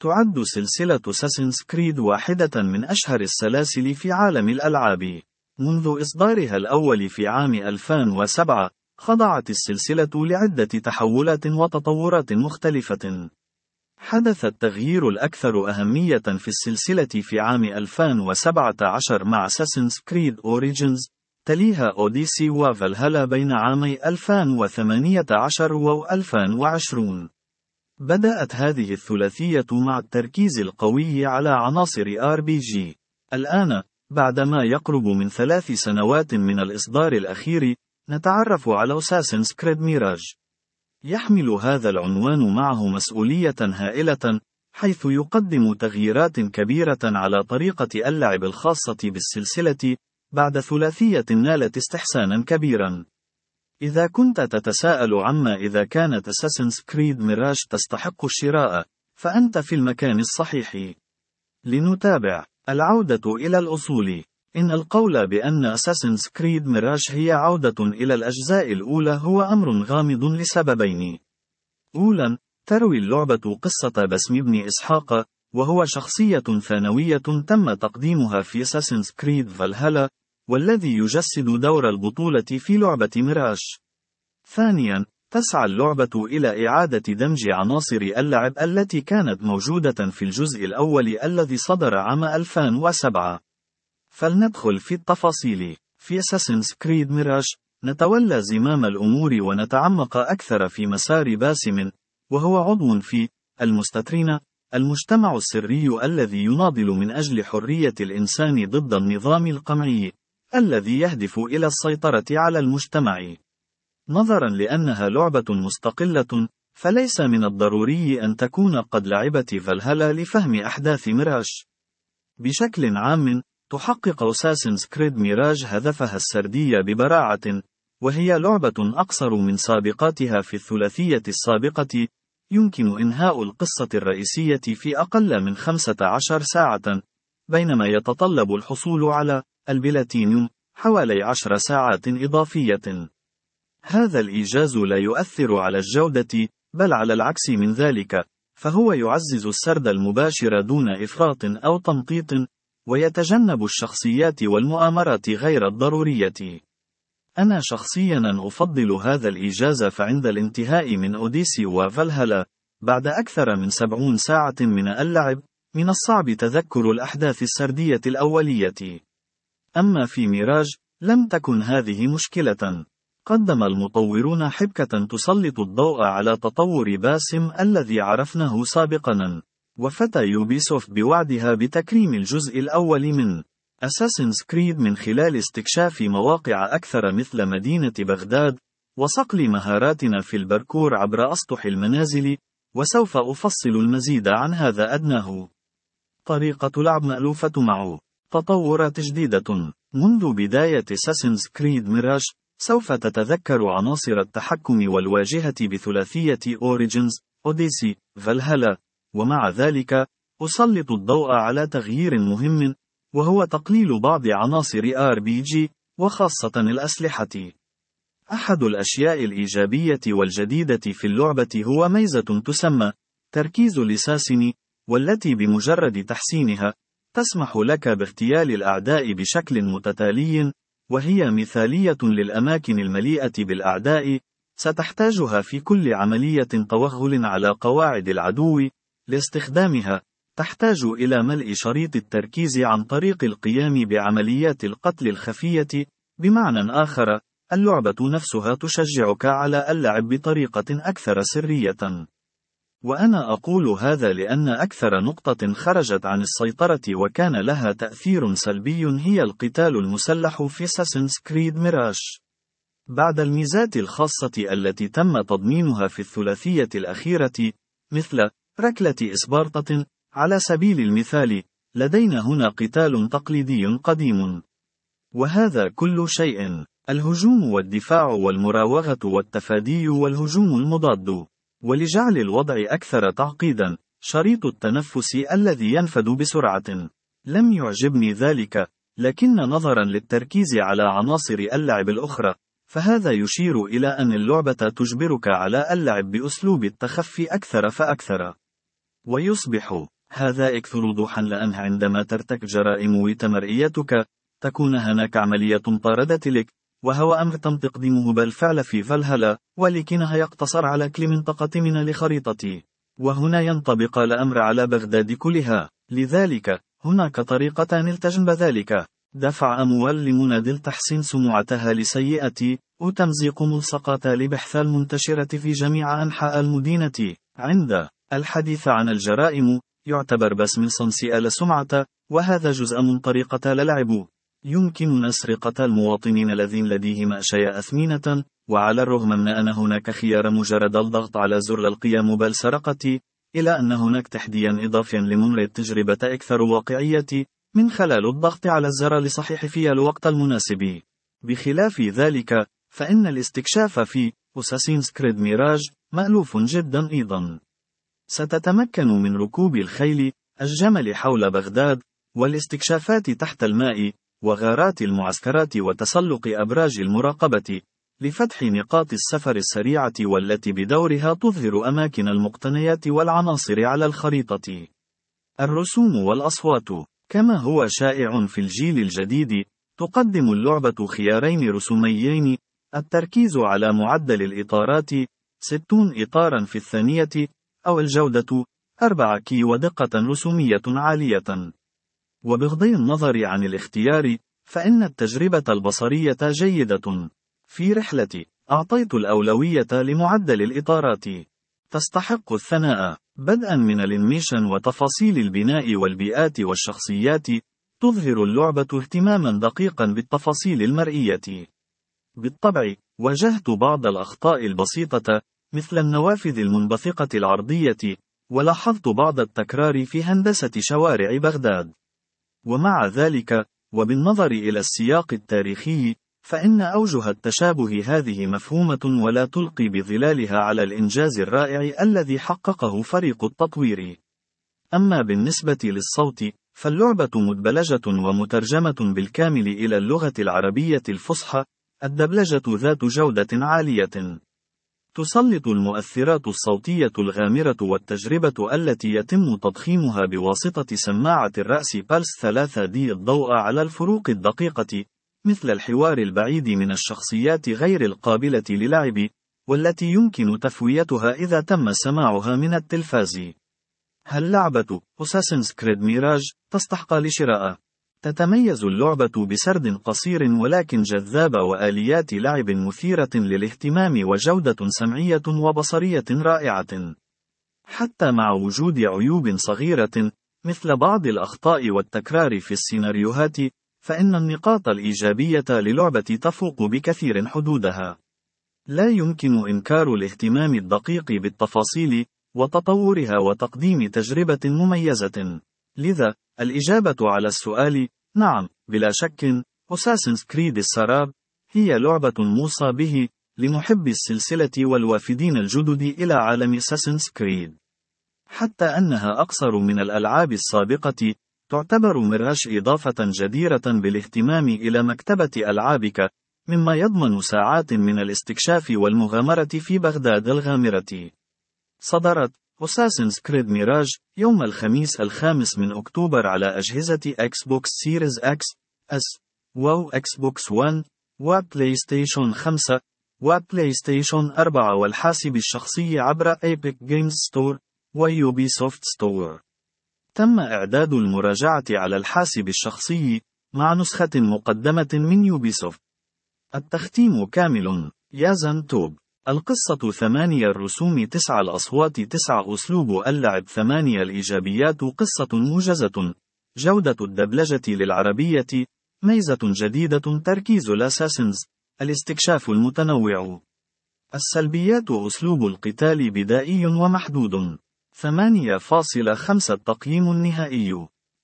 تعد سلسلة أساسنز كريد واحدة من أشهر السلاسل في عالم الألعاب. منذ إصدارها الأول في عام 2007، خضعت السلسلة لعدة تحولات وتطورات مختلفة. حدث التغيير الأكثر أهمية في السلسلة في عام 2017 مع أساسنز كريد أوريجينز، تليها أوديسي وفالهالا بين عامي 2018 و 2020. بدأت هذه الثلاثية مع التركيز القوي على عناصر RPG. الآن، بعدما يقرب من 3 سنوات من الإصدار الأخير، نتعرف على أساسنز كريد ميراج. يحمل هذا العنوان معه مسؤولية هائلة، حيث يقدم تغييرات كبيرة على طريقة اللعب الخاصة بالسلسلة، بعد ثلاثية نالت استحسانا كبيرا. إذا كنت تتساءل عما إذا كانت أساسنز كريد ميراج تستحق الشراء، فأنت في المكان الصحيح. لنتابع العودة إلى الأصول. إن القول بأن أساسنز كريد ميراج هي عودة إلى الأجزاء الأولى هو أمر غامض لسببين. أولاً، تروي اللعبة قصة باسم بن إسحاق، وهو شخصية ثانوية تم تقديمها في أساسنز كريد فالهالا، والذي يجسد دور البطولة في لعبة ميراج. ثانياً، تسعى اللعبة إلى إعادة دمج عناصر اللعب التي كانت موجودة في الجزء الأول الذي صدر عام 2007. فلندخل في التفاصيل. في أساسنز كريد ميراج، نتولى زمام الأمور ونتعمق أكثر في مسار باسم، وهو عضو في المستترين، المجتمع السري الذي يناضل من أجل حرية الإنسان ضد النظام القمعي، الذي يهدف إلى السيطرة على المجتمع. نظرا لأنها لعبة مستقلة، فليس من الضروري أن تكون قد لعبت فالهالا لفهم أحداث ميراج. بشكل عام، تحقق أساسنز كريد ميراج هدفها السردي ببراعة، وهي لعبة أقصر من سابقاتها في الثلاثية السابقة. يمكن إنهاء القصة الرئيسية في أقل من 15 ساعة، بينما يتطلب الحصول على البلاتينيوم حوالي 10 ساعات إضافية. هذا الإيجاز لا يؤثر على الجودة، بل على العكس من ذلك، فهو يعزز السرد المباشر دون إفراط أو تمطيط، ويتجنب الشخصيات والمؤامرات غير الضرورية. أنا شخصياً أفضل هذا الإيجاز، فعند الانتهاء من أوديسي وفالهالا، بعد أكثر من 70 ساعة من اللعب، من الصعب تذكر الأحداث السردية الأولية. أما في ميراج، لم تكن هذه مشكلة. قدم المطورون حبكة تسلط الضوء على تطور باسم الذي عرفناه سابقاً، وفتى يوبيسوفت بوعدها بتكريم الجزء الأول من أساسنز كريد من خلال استكشاف مواقع أكثر مثل مدينة بغداد، وصقل مهاراتنا في الباركور عبر أسطح المنازل، وسوف أفصل المزيد عن هذا أدناه. طريقة لعب مألوفة مع تطورات جديدة. منذ بداية أساسنز كريد ميراج، سوف تتذكر عناصر التحكم والواجهة بثلاثية أوريجينز، أوديسي، فالهالا، ومع ذلك، أسلط الضوء على تغيير مهم، وهو تقليل بعض عناصر RPG، وخاصة الأسلحة. أحد الأشياء الإيجابية والجديدة في اللعبة هو ميزة تسمى تركيز الأساسن، والتي بمجرد تحسينها، تسمح لك باغتيال الأعداء بشكل متتالي، وهي مثالية للأماكن المليئة بالأعداء، ستحتاجها في كل عملية توغل على قواعد العدو. لاستخدامها، تحتاج إلى ملء شريط التركيز عن طريق القيام بعمليات القتل الخفية. بمعنى آخر، اللعبة نفسها تشجعك على اللعب بطريقة أكثر سرية. وأنا أقول هذا لأن أكثر نقطة خرجت عن السيطرة وكان لها تأثير سلبي هي القتال المسلح في أساسنز كريد ميراج. بعد الميزات الخاصة التي تم تضمينها في الثلاثية الأخيرة، مثل ركلة إسبارتة على سبيل المثال، لدينا هنا قتال تقليدي قديم. وهذا كل شيء: الهجوم والدفاع والمراوغة والتفادي والهجوم المضاد. ولجعل الوضع أكثر تعقيدا، شريط التنفس الذي ينفد بسرعة. لم يعجبني ذلك، لكن نظرا للتركيز على عناصر اللعب الأخرى، فهذا يشير إلى أن اللعبة تجبرك على اللعب بأسلوب التخفي أكثر فأكثر. ويصبح هذا أكثر وضوحا لأنه عندما ترتكب جرائم وتمرئيتك تكون هناك عملية طاردة لك، وهو أمر تم تقديمه بالفعل في فالهالا، ولكنها يقتصر على كل منطقة من الخريطة، وهنا ينطبق الأمر على بغداد كلها. لذلك هناك طريقتان لتجنب ذلك: دفع أموال لمنادل تحسين سمعتها لسيئة، وتمزيق ملصقات لبحث المنتشرة في جميع أنحاء المدينة. عند الحديث عن الجرائم يعتبر باسم سيئة سمعة، وهذا جزء من طريقة اللعب. يمكننا سرقة المواطنين الذين لديهم أشياء أثمينة، وعلى الرغم من أن هناك خيار مجرد الضغط على زر القيام بالسرقة، إلا أن هناك تحديا إضافيا لمنر التجربة أكثر واقعية من خلال الضغط على الزر لصحيح في الوقت المناسب. بخلاف ذلك، فإن الاستكشاف في أساسينز كريد ميراج مألوف جدا أيضا. ستتمكن من ركوب الخيل، الجمل حول بغداد، والاستكشافات تحت الماء، وغارات المعسكرات وتسلق أبراج المراقبة، لفتح نقاط السفر السريعة والتي بدورها تظهر أماكن المقتنيات والعناصر على الخريطة. الرسوم والأصوات. كما هو شائع في الجيل الجديد، تقدم اللعبة خيارين رسوميين: التركيز على معدل الإطارات 60 إطارا في الثانية، أو الجودة 4K ودقة رسومية عالية. وبغض النظر عن الاختيار، فإن التجربة البصرية جيدة. في رحلتي أعطيت الأولوية لمعدل الإطارات. تستحق الثناء. بدءا من الانيميشن وتفاصيل البناء والبيئات والشخصيات، تظهر اللعبة اهتماما دقيقا بالتفاصيل المرئية. بالطبع، واجهت بعض الأخطاء البسيطة، مثل النوافذ المنبثقة العرضية، ولاحظت بعض التكرار في هندسة شوارع بغداد. ومع ذلك، وبالنظر إلى السياق التاريخي، فإن أوجه التشابه هذه مفهومة ولا تلقي بظلالها على الإنجاز الرائع الذي حققه فريق التطوير. أما بالنسبة للصوت، فاللعبة مدبلجة ومترجمة بالكامل إلى اللغة العربية الفصحى، الدبلجة ذات جودة عالية. تسلط المؤثرات الصوتية الغامرة والتجربة التي يتم تضخيمها بواسطة سماعة الرأس بلس 3D الضوء على الفروق الدقيقة، مثل الحوار البعيد من الشخصيات غير القابلة للعب، والتي يمكن تفويتها إذا تم سماعها من التلفاز. هل لعبة أساسنز كريد ميراج تستحق الشراء؟ تتميز اللعبة بسرد قصير ولكن جذاب وآليات لعب مثيرة للاهتمام وجودة سمعية وبصرية رائعة. حتى مع وجود عيوب صغيرة، مثل بعض الأخطاء والتكرار في السيناريوهات، فإن النقاط الإيجابية للعبة تفوق بكثير حدودها. لا يمكن إنكار الاهتمام الدقيق بالتفاصيل وتطورها وتقديم تجربة مميزة. لذا، الإجابة على السؤال: نعم، بلا شك، أساسنز كريد السراب هي لعبة موصى به لمحبي السلسلة والوافدين الجدد إلى عالم أساسنز كريد. حتى أنها أقصر من الألعاب السابقة، تعتبر ميراج إضافة جديرة بالاهتمام إلى مكتبة ألعابك، مما يضمن ساعات من الاستكشاف والمغامرة في بغداد الغامرة. صدرت أساسنز كريد ميراج يوم الخميس 5 أكتوبر على أجهزة إكس بوكس سيريز إكس اس، وإكس بوكس 1، وبلاي ستيشن 5، وبلاي ستيشن 4 والحاسب الشخصي عبر إيبك جيمز ستور ويوبي سوفت ستور. تم إعداد المراجعة على الحاسب الشخصي مع نسخة مقدمة من يوبيسوفت. التختيم كامل. يازن توب. القصة 8، الرسوم 9، الأصوات 9، أسلوب اللعب 8، الإيجابيات قصة موجزة، جودة الدبلجة للعربية، ميزة جديدة تركيز الأساسنز، الاستكشاف المتنوع. السلبيات أسلوب القتال بدائي ومحدود. 8.5 التقييم النهائي.